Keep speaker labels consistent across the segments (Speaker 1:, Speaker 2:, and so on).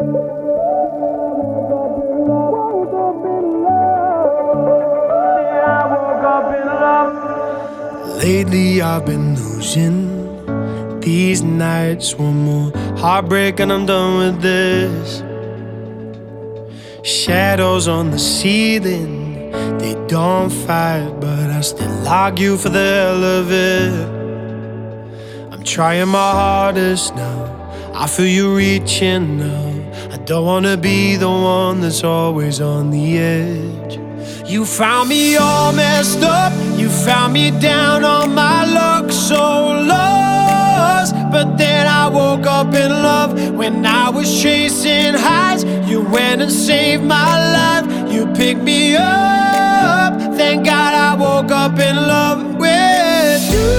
Speaker 1: Lately I've been losing these nights. One more heartbreak and I'm done with this. Shadows on the ceiling, they don't fight, but I still argue for the hell of it. I'm trying my hardest now, I feel you reaching now. I don't wanna be the one that's always on the edge. You found me all messed up, you found me down on my luck, so lost. But then I woke up in love. When I was chasing highs, you went and saved my life. You picked me up, thank God I woke up in love with you.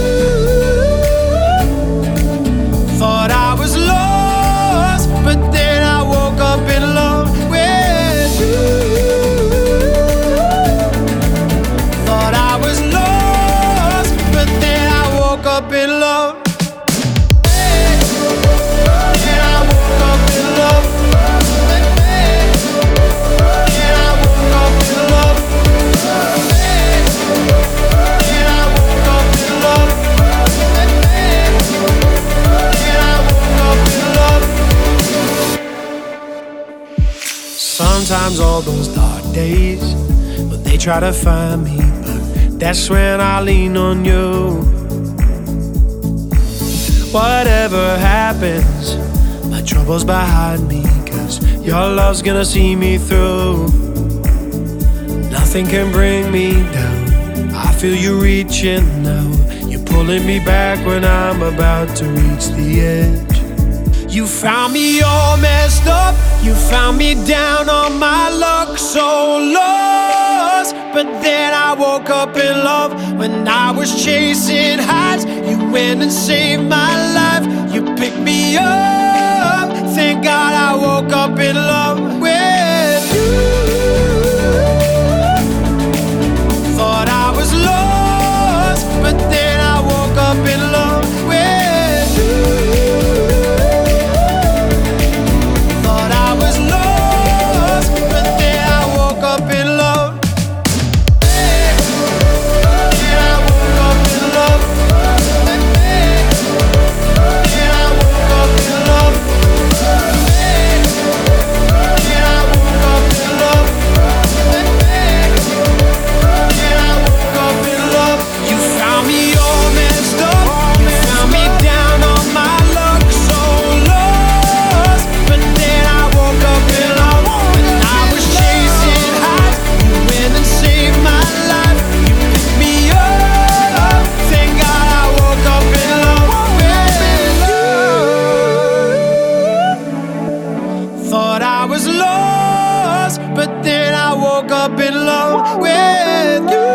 Speaker 1: Thought I was lost, but then I woke up in love with you. Thought I was lost, but then I woke up in love. Then I woke up in love. Then I woke up in love. Then I woke up in love. Then I woke up in love. Sometimes all those dark days, but they try to find me, but that's when I lean on you. Whatever happens, my trouble's behind me, 'cause your love's gonna see me through. Nothing can bring me down, I feel you reaching now. You're pulling me back when I'm about to reach the edge. You found me all messed up, you found me down on my luck, so lost. But then I woke up in love. When I was chasing highs, you went and saved my life. You picked me up, thank God I woke up in love with you. Thought I was lost, but then I woke up in love with you. Thought I was lost, but then I woke up in love. Then I woke up in love. Then I woke up in love. Then I woke up in love. Then I woke up in love. You found me all messed up, you found me down on my luck, so lost. But then I woke up in love. When I was chasing highs, you went and saved my life. You picked me up, thank God I woke up in love with you. Thought I was lost, but then I woke up in love with you.